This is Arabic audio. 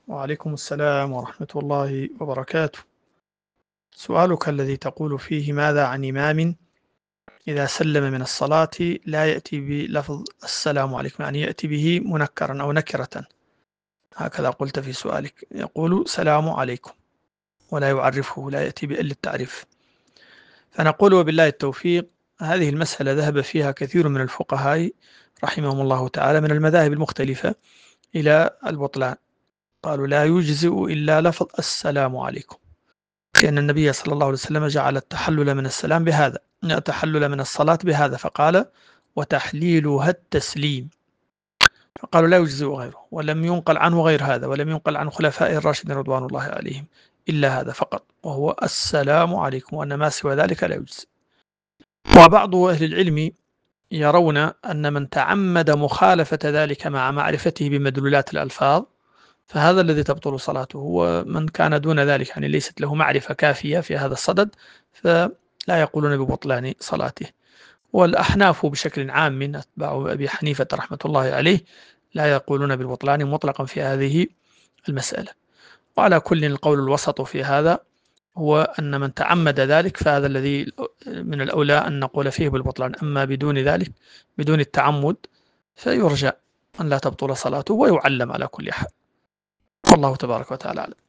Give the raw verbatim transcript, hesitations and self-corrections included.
وعليكم السلام ورحمة الله وبركاته. سؤالك الذي تقول فيه: ماذا عن إمام إذا سلم من الصلاة لا يأتي بلفظ السلام عليكم، يعني يأتي به منكرا أو نكرة، هكذا قلت في سؤالك، يقول سلام عليكم ولا يعرفه، لا يأتي بإل التعريف. فنقول وبالله التوفيق، هذه المسألة ذهب فيها كثير من الفقهاء رحمهم الله تعالى من المذاهب المختلفة إلى البطلان. قالوا لا يجزئ إلا لفظ السلام عليكم، لأن النبي صلى الله عليه وسلم جعل التحلل من السلام بهذا، التحلل من الصلاة بهذا، فقال وتحليلها التسليم. فقالوا لا يجزئ غيره، ولم ينقل عنه غير هذا، ولم ينقل عن خلفاء الراشدين رضوان الله عليهم إلا هذا فقط، وهو السلام عليكم، وأن ما سوى ذلك لا يجزئ. وبعض أهل العلم يرون أن من تعمد مخالفة ذلك مع معرفته بمدلولات الألفاظ فهذا الذي تبطل صلاته، ومن كان دون ذلك يعني ليست له معرفة كافية في هذا الصدد فلا يقولون ببطلان صلاته. والأحناف بشكل عام من أتباع أبي حنيفة رحمة الله عليه لا يقولون بالبطلان مطلقا في هذه المسألة. وعلى كل القول الوسط في هذا هو أن من تعمد ذلك فهذا الذي من الأولى أن نقول فيه بالبطلان، أما بدون ذلك بدون التعمد فيرجى أن لا تبطل صلاته ويعلم على كل حال. والله تبارك وتعالى أعلم.